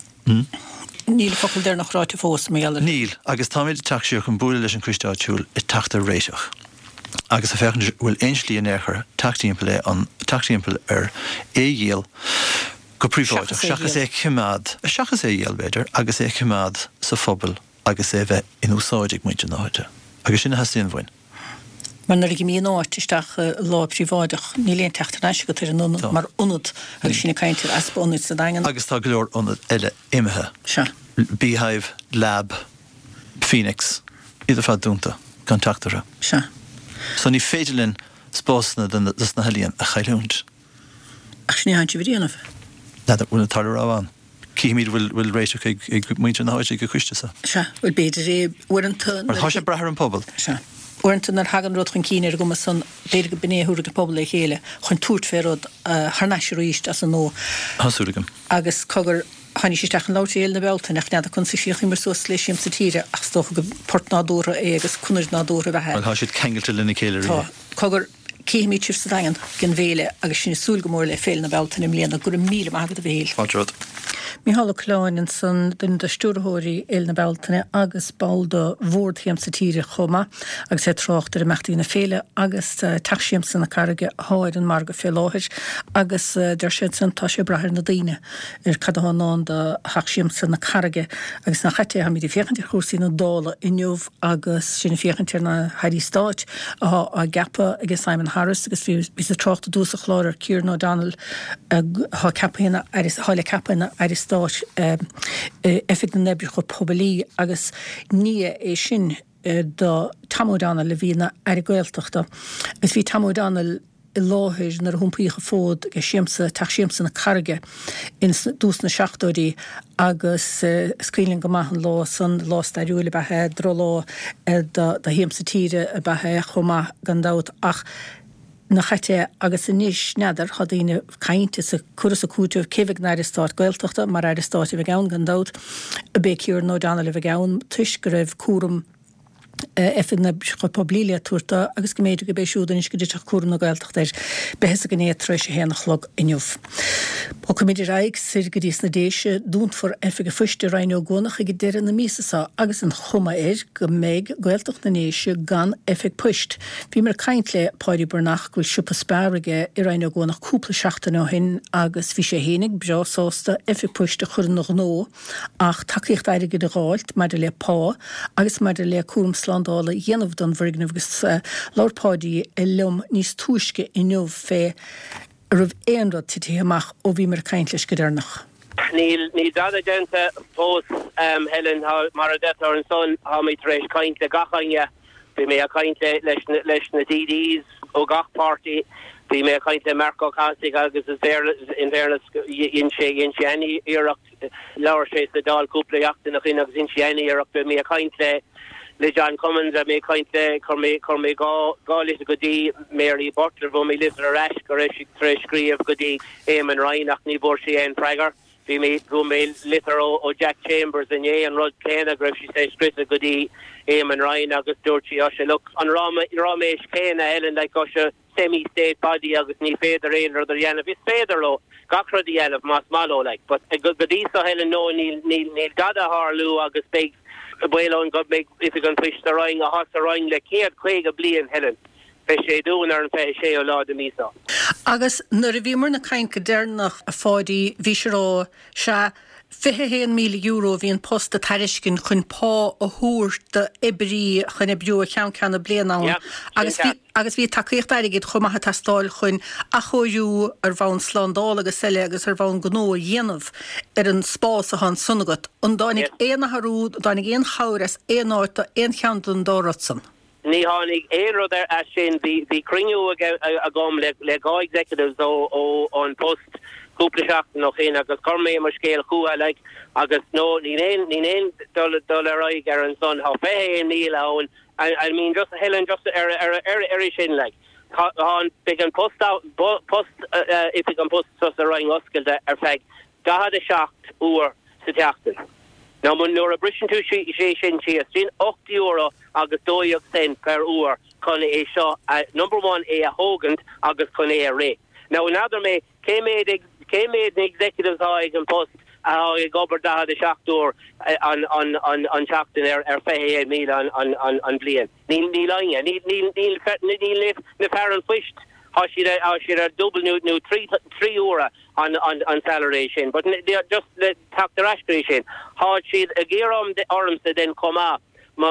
Níl focail déir nach ráte fós mé eile.
Níl, agus tá méid taxíoch an búla leis an Christáitiúil i tachta réiteach. Agus a fechan bhfuil einslí an éair taxtíimpel an taxtíimpel díal go príomháideach. Seachas é chimád, seachas é díal beidir, agus é chimád sa phobal agus é bheith in úsáidig muinte náide. Agus sin hasíon bhain.
Man nar igi míon áitisteach lá príomháideach níléon teachtanáise go an unad mar unad agus sinna caiintear aspa unad sa dagan.
Agus tá glór unad eile imethe.
Se.
Beehive, Lab, Phoenix, idir fad dúnta, contactara.
Se.
So ní féidirlinn spásna dus na helíon a chailúnt.
Ach sin ní haint bhíanamh.
Neidir bhfuil tar ráhán. Cíimiid bhfuil réiteach ag muinte na háide go chuiste sa.
Se, bhfuil beidir é uanta.
Mar tá sé brethir an pobl.
Se. Uanta nar hagan rud chun cíine go san déir go benéúra go pobl é chéile chun túirt féród thneisi ríist as an nó.
Hasúlagam.
Agus cogur Hanni sé stachan látéil na Belta nach nead a chun siíoch immer so sléisiim sa tíre ach stocha go portnádóra agus cunar nádóra bheitthe.
Well, há siad cengailte lena céile
Tá, cogur céimí tíir sa dagan gin bhéile agus sin súl go mór le féil na Belta im léana gur míle agad a bhéil.
Fádrad.
Mí hála chláin san den de stúrthóirí il na Beltaine agus balda bhórthaim sa tíre chuma agus é trochtar a meachtaí na féile agus taxíam san na carige háid an mar go fé láthir agus der sé san tá sé brethir na daine cadháán de haxíam san na carige agus na chaite ha mí féchantir chósaí na dála inniuh agus sinna féchantir na Heidi Stáit a gapa agus Simon Harris agus bhí a trochta dúsa chláir Ciarán O'Donnell hála cappaina Iris Stáit effect na nebri go poblí agus ní é sin do Tom O'Donnell le bhína ar ghailteachta. Gus bhí Tom O'Donnell I láthir nar thumpaíocha fód go siamsa taisiamsa na carge in dús na seachtóirí agus scríling go maithan lá san lá stairiúla bethe dro lá da hiamsa tíre a bethe chomá gandát ach na chaite agus in níos neadar chadaíine cainte sa curas a cúteamh céfig na Stát Gaeltachta mar Stát i bheith gandát a béiciúr nó dána le bheith gabhann tuis go raibh cuaram effig na poblília túirta agus go méidir go béisiúdan is go dtiteach cuaram na Gaeltachta behes a go néad treis a héanach log inniuh. Ó go méidir raig sir go dtís na déise dúnt for effig a fuiste reinú gónach ag deire na mísasá agus an chuma go méid Gaeltacht na néise gan effig puist. Bhí mar caint le páirí burnach goil siúpa spáirige I reinú gónach cúpla seachtain ó hin agus bhí sé hénig breá sásta effig puiste chur nach nó ach takeíocht airige de gáilt mar de le pá agus mar de le cuam slandála dhéanamh don bhirgnamh agus láirpáidí I lum níos túisce inniuh fé rah éonrad tití amach ó bhí mar caint leis go dernach.
Ní dada gente pós Helen mar a det ar an son ha mé treéis caint le gachaine bhí mé a caint leis na DDs ó gach party bhí mé a caint le Marco Casig agus in fairness in sé any iirecht leabhar sé sa dal cúpla jachta nach in agus in sé any iirecht bhí mé a caint le John Cummins a mé caint le chur mé gális go dtí Mary Butler bh mé live a rash go treéis scríomh go dtí Éamon Ryan ach ní bhór sé an Pragar. Bhí mé go mé litar ó Jack Chambers in an rud céna greibh si sé scríte go dtí Éamon Ryan agus dúirtí ó se look an ráméis céna Ellen le go se semi-state body agus ní féidir éon rud ar dhéanamh is féidir lo gach rud dhéanamh más malo like but go dtí so Helen nó níl gada Harlú agus big bhfuil go méid if gan fish the roing a has roing le céad chuig a blian Helen. Fe sé dún ar an fe sé ó lá de mísa.
Agus nuair a bhí mar na caint go déirnach a fáidí bhí sé rá se 21 milliún euro hí an post a tariscin chun pá a thuair de ibrí chun ibreú a cheanna blianán agus bhí takeíocht airigid chumathe tastáil chun a choú ar bhain slandáil agus seile agus ar bhain gnó dhéanamh ar an spás a han sunnagat an dánig éanathú dánig éon chairas éonáirta éon cheanún dáratsan.
Ní hánig éonrad ar sin bhí cringú a gom le gá executives ó an post cúpla seachtain nach chéine agus chur mé mar scéal chuaigh like agus nó ní éon dul roiig ar an son há fé níl ón I mean just Helen just ar sin like há big an post if you can post sus a roing oscail ar feig gahad a seacht uair sa teachtain. Now mun nuair a brisin tú sé sin sin €80 agus 2 cent per uair chun é seo number one é a hógant agus chun é a ré. Now another me came made the executives ag an post a gobar da de seachúr an seachtain ar fé mí an blian. Ní lainge ní liv na fer an fuist how she a double new 3 euro on salary sin but just the tap the restoration how she a gear the arms that then come up ma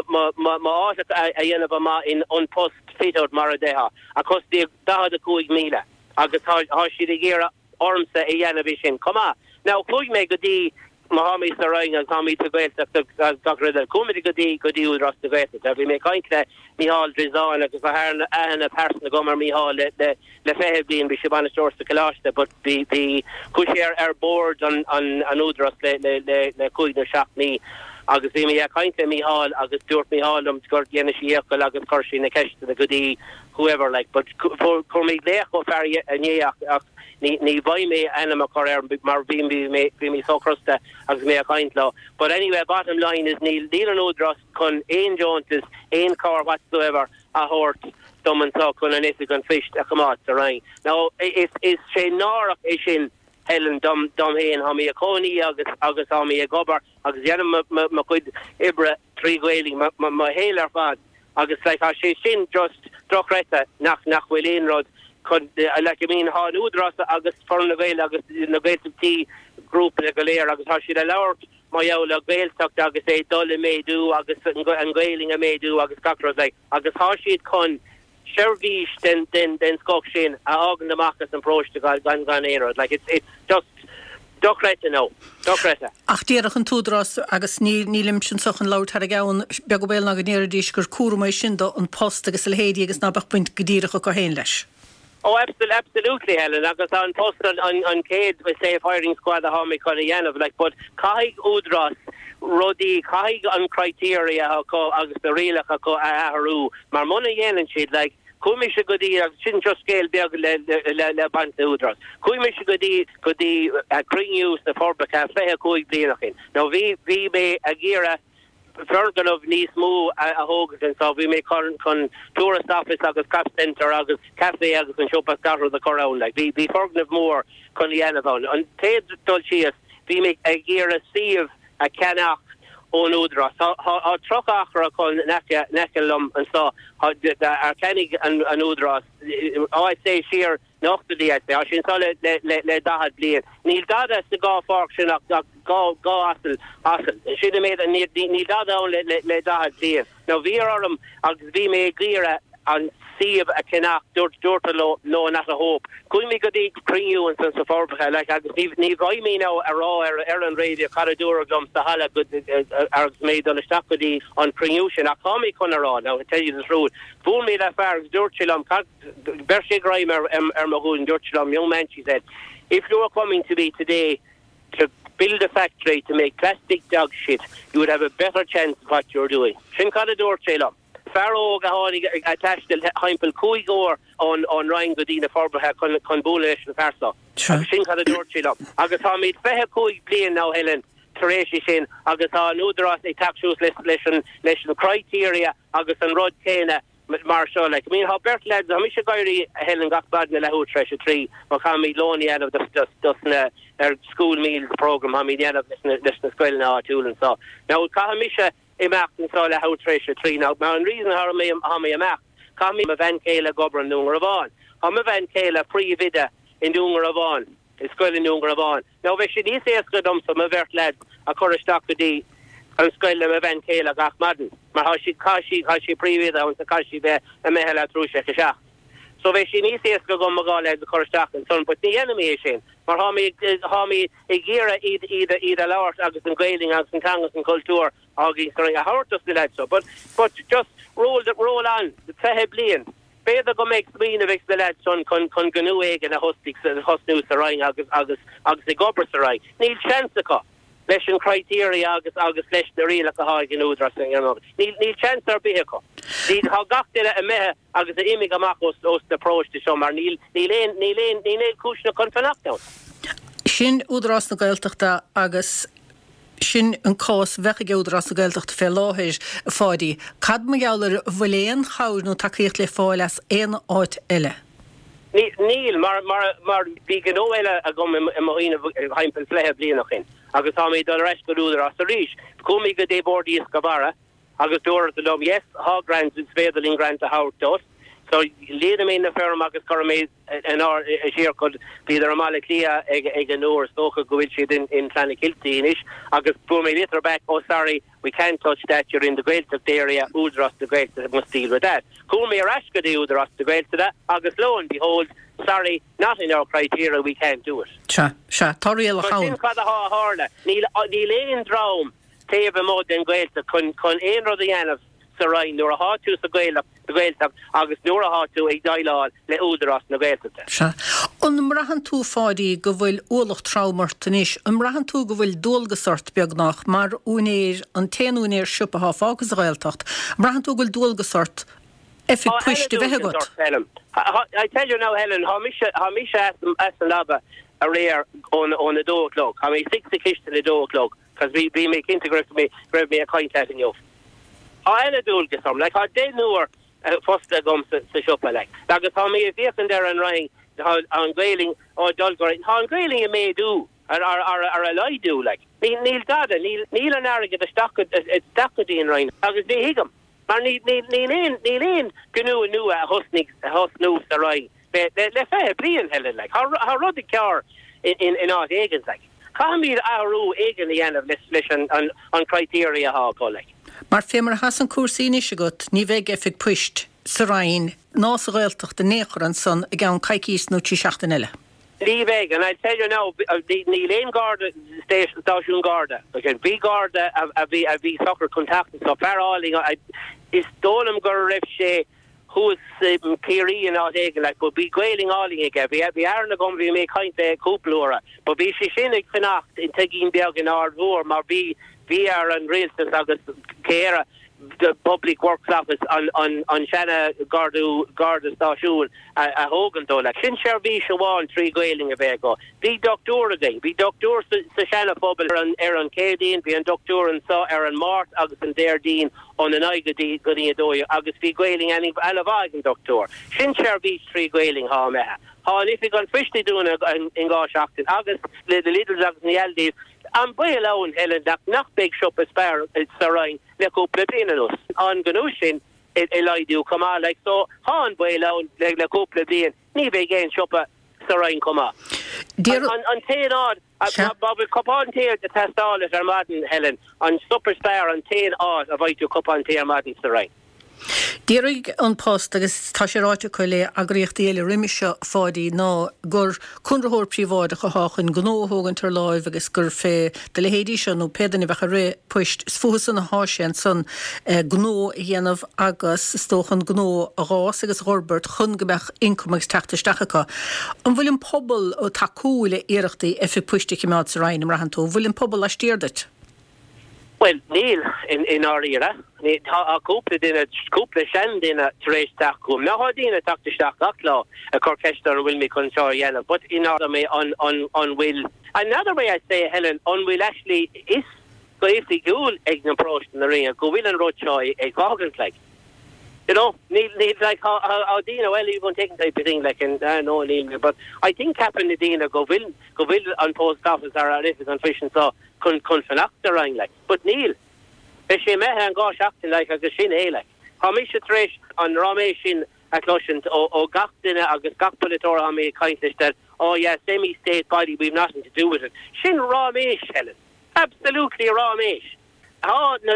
a yen of ma in on post fit out maradeha across the da the kuig mila agus how she the gear arms a yen of sin come up now kuig me godi Mohammed Sarang and Tommy to Gwelt as Dr. Comedy Godi with Ross to Gwelt. We make kind of Mihal Drizan as a person gomer Mihal the Fehebin Bishabana stores to Kalashta, but the Kushare our board on Udras the Kuina Shak me. Agus me a kind of Mihal, agus Stuart Mihal, Scott Yenishiak, agus Korshi, Nakesh to the Godi, whoever like, but for me, they go ferry and ni bhai me anima career mar bhí me so crusta agus me a kind law. But anyway, bottom line is Neil an Udras chun ein jauntas, ein car whatsoever a hort dum and so chun an isig an fish a come out to rain. Now is sé nárach é sin Helen dum héin ha me a coni agus ha me a gobar agus yanam ma could ibre trí gweling ma hélar fad agus like ha sé sin just drochreta nach bhfuil rod could like I mean how Udras agus for na gael agus na gael group le galer agus how she allowed my owl gael talk agus say dole me do agus and gailing a me do agus cockroach like agus how she con shervish then skok shin a organ the marcus approach to gan air like it's just docreta no docreta
ach dierach an túdras agus nílim sin sochan laut har gaun begobel na gnéir diskur kurma sin do an post agus le hédi agus na bach punt gedírach go héin leis
Oh, absolutely, Helen. Agus an post on Cade with say firing squad how me call Yanov like, but Kaig Udras Rodi Kaig on criteria how agus the real how Aharu Marmona Yen and she'd like. Kumisha godi sin just scale beg le bant Udras. Kumisha godi cring use the forbaka flehe kuig blinakin. Now we be agira. Fergal of Nice Moo a Hogan, so we may con tourist office agus cap centre agus cafe agus and shop scatter the corral like we Fergal of more con Lianavon on Ted Dolcius we make a gear a sieve a canach on Udra so how truck achra con Nekelum and so how the Arcanig and Udra I say sheer not the day I say so let that bleed Neil Dada the golf auction go asel should have made a Neil Dada let that bleed now we are we may agree on see a canach dortalo no not a hope could me good bring you and so forth like ni I mean now a raw Aaron radio corridor gums the hala good are made on a stockody on prenushin a comic on around now I tell you the truth fool me that far dortchilam Bershi Grimer Magoon dortchilam young man she said if you were coming to me today to build a factory to make plastic dog shit you would have a better chance of what you're doing shin corridor Faro Gahani attached the Heimpel Kuigor on Ryan Godina Forberha con Bullish and Farso. Shin had a door chill up. Agatha made Fehe Kuig playing now Helen Tereshi Shin Agatha Nudras a taxus lesson criteria Agatha Rod Kena Marshall like I mean how Bert lads Hamisha Gairi Helen got bad in the Lahu Treasure 3 Makami Loni out of the school meals program Hami out of this school now tool and so now Kahamisha Imak and so la how treasure 3 now and reason how me Imak come me Van Kayla Gobran Nungravon I'm a Van Kayla pre-vida in Nungravon it's good in Nungravon now we should say skadum some of vert lads a correspond di and skoil Van Kayla gach madden maar how she pre-vida and kashi be a mehela trusha kisha so we should say skadum magal lads a correspond and so but the enemy is maar how me a gira either lord agus and grading agus and tangus and culture Augie sorry a heart just the lads so but just roll on the fehe blian better go make mean of the lads son con gnu egg and a hostix hostnu sarai agus the gobber sarai need chance ka lesson criteria agus lesh the real ka ha gnu dressing you know need chance or beheko need how got a me agus the imiga makos the approach to show mar need kushna confanak down
Shin Udras na gaeltachta agus Shin an cós vecha geúdras a gaeltacht fé láthir fádi. Cad me gealar bhléon chair nó takeíocht le fáilas éon áit eile.
Níl mar bí gan ó eile a gom imína heimpel fléthe blianach in. Agus tá mé dal reis goúdar as a ríis. Cúmí go dé bordí is gabara agus dúir a lom yes há grant is fédalín grant a haut dot. So lead me in the firm agus cormé an or a sheer could be the Malaclia ag an or stoka go which in Clonakilty inish agus pull me later back oh sorry we can't touch that you're in the great area Udras the great that must deal with that cool me rashka the Udras the great to that agus lo and behold sorry not in our criteria we can't do it
sha toriel haun
Neil Lane Drum tave mod and great con ein or the anov Sarai nor a hot to the gael agus nor a hot to a dialogue le Udras na gael
Sha on mrahan tú fádi go bhfuil ólach traumar tanis mrahan tú go bhfuil dulgasort beagnach mar únéir an téanúnéir siúpa há fágus gaeltacht mrahan tú go bhfuil dulgasort effig push de vehegot
I tell you now Helen hamisha asalaba a rare on the door clock I mean 6 kish to the door clock because we make integrate me grab me a contact in you I had a dual get some like I did know first gum to shop like how me if and there and running on grailing or dulgor how grailing you may do or a lie do like Neil Dada Neil and Ara get a stock in rain agus they higum or Neil gnu new a hostnu the right le fair brian Helen like how rod the car in our agents like how me aru agent the end of this on criteria how go like
Mar fémar hasan cuasaí is agat ní bheith effig puist sa rain nás a gaeltacht de néchran son a gan caicís nó tí seachtain eile.
Ní bheith, and I tell you now, ní léon garda stáisiún garda, again, bí garda a bhí soccer contact, so fearáling is dólam gur raibh sé who's Kiri and all that, like, but be gwailing all in again. We are not going to make kind of couple, but be she shinnig finacht in taking Belgian or more be VR and real to care. The public works office on Shanna Garda Station a Hogan though like Shinshare B Shawan 3 Gailing a Vego be doctor again be doctor sa Shanna Fobel Aaron Kadeen be an doctor and saw Aaron Mart Agus and Dardeen on an Iga Guddy Adoya Agus be Gailing any Alavagan doctor Shinshare B 3 Gailing ha meha ha and if you gone fishly doing in Gosh Acton Agus the little Agus in the Aldies I'm by alone Helen that not big shop a spare it's Sarine le couple of on Ganushin I do come on like so Han by alone le couple of being ni again shop a Sarine come on on ten odd Bob cup on tail the test all at Armaden Helen on super spare on 10 odd avoid to cup on tail Armaden Sarine
Dírig an post agus tá sé ráite chuile agréocht éile riimiise fádaí ná gur chunrathóir príomháide go háchan gnóthógan tar láimh agus gur fé de le héadí se nó pedanna bhecha ré puist sfuasan na háisian san gnó dhéanamh agus stóchan gnó a rás agus Robert chun go bheith incum agus teachtasteacha. An bhfuil an pobl ó takeúile éireachtaí fi puiste cimeád sa rainn am rahantó, bhfuil an pobl a stíirdat?
Well, Neil in our era, a couple send in a trace takum. Now, how did a tactic law a Corkester will make control yellow, but in order me on will. Another way I say, Helen, on will actually is go if the goal egg approach in the ring, go will and roach a goggles like. You know, Neil like how Dina well even taking type of thing like and no Neil, but I think Captain Dina go will on post office or if it's on fishing so. Kun fanach the rang like but Neil she me and gosh acting like a shin like how me should trace on Rameshin a clotion o gachtina agus gachpolitor on me kindness that oh yeah semi-state body we've nothing to do with it shin Ramesh Helen absolutely Ramesh how no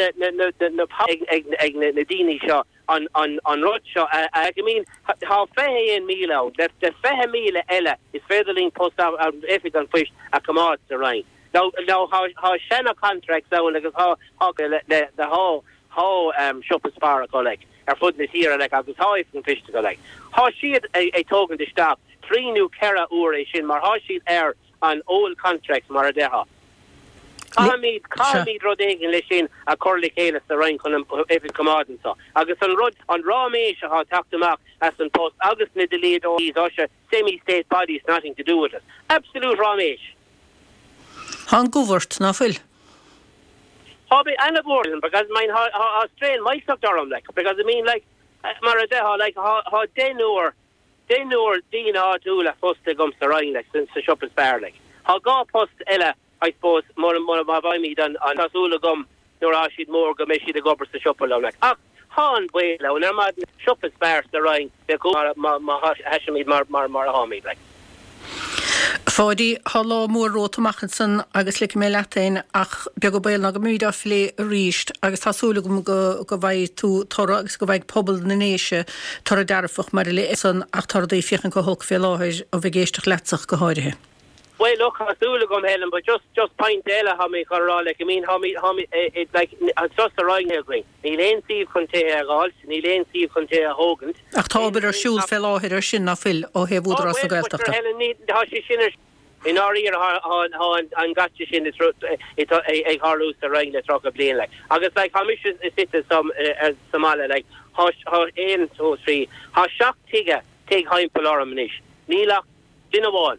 Nadini shaw on Rodshaw I mean how fair in Milo the fair Mila Ella is furthering post out if it on fish a come out the rain Now how Shanna contracts out like how the whole shop is far go like our foot is here like I was how from fish to go like how she had a token to stop 3 new Kera Ure shin mar how she air on old contracts mar deha call me Rodegin lishin a Corley Kayla the rain if it come out and so August on Ramesh how talk to Mark as an post August need the lead or these semi-state bodies nothing to do with it absolute Ramesh
Han govert na full.
Hobby and a board because mine how strain my stuff down like because I mean like Maradeha like how they know Dina Dula first to come Sarine like since the shop is bare like how go post Ella I suppose more by me than on Tasula gum nor Ashid more go meshi the gobbers the shop along like Han Wayla and Armad shop is bare Sarine they go Hashimid mar Hamid like
Fádi hallá mór rótamachchan agus le mé letain ach beag go bail na go múid af lé ríist agus tásúla go bhaid tú tora agus go bhaid pobl na néise tar a darfach mar le san ach tar dé fiechan go hog fé láthir a bheith géisteach letzach go háirithe.
Well, look, tásúla gom Helen, but just point Ella how me chorá like I mean how me it like it's just a right here going. Ní len Steve conté gáil, ní len Steve conté Hogan.
Ach tá ber siúl fé láthir sin na fil ó he búdra sa gailteachta.
Helen ní how she sinner in our ear how and got you in the truth it's a harlus the rain let's rock a blame like I guess like how much is it some Somalia like how 1 2 3 how shock tiga take high polaramanish Nila Dinawal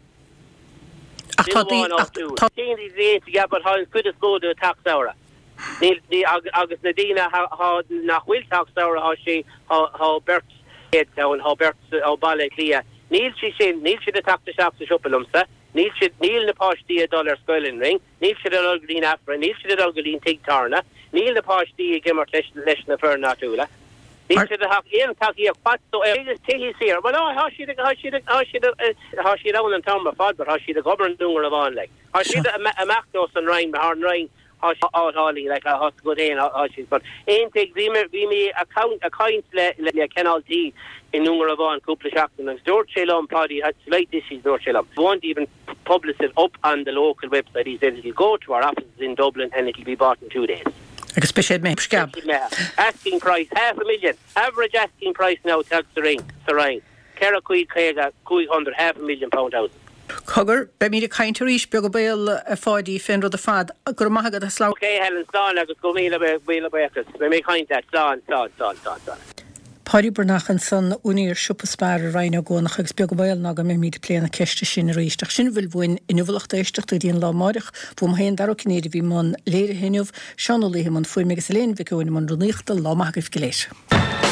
but how good as go to tax hour August Nadina how nach will tax hour how she how Bert head down how Bert how Bale clear Neil she the tax the shops the shopalumsa Neil na posh $1 scullin ring Neil should the Algalin Afra Neil should the Algalin Tig Tarna Neil the posh the Gimmer Lesh na Fernatula Neil should have in Taki a pat so he's here well how she down in town fod but how she the governor doing of on like how she a Macdos and Rhine behind Rhine how she out Holly like a hot good in how she's but ain't take we me account a kind le Kenal T in number of on couple of and George Shalom party had slight issues George Shalom won't even publish it up on the local website he said it'll go to our offices in Dublin and it'll be bought in 2 days
Agus special me scab.
Asking price $500,000. Average asking price now tax the ring. Kera Quid Kega £200,000, £500,000 house.
Cogur be mí caiinte ríis be go béal a fáidí fin rud a fad a gur maigad a slá.
Okay, Helen Stan agus go míle bekas. Be mé caiinte Stan.
Páirí burnachan san úníir siúpa spáir a raine ggónach agus beag go béal ná go mé míad pléanana ceiste sin a ríisteach sin bhfuil bhain inúbhlacht éisteach a díon lámáireach bhm héon dar cinnéidir bhí man léir héineh seanolaí man fuoi megus léon bhí gohfuin man runíochta lámachah go léis.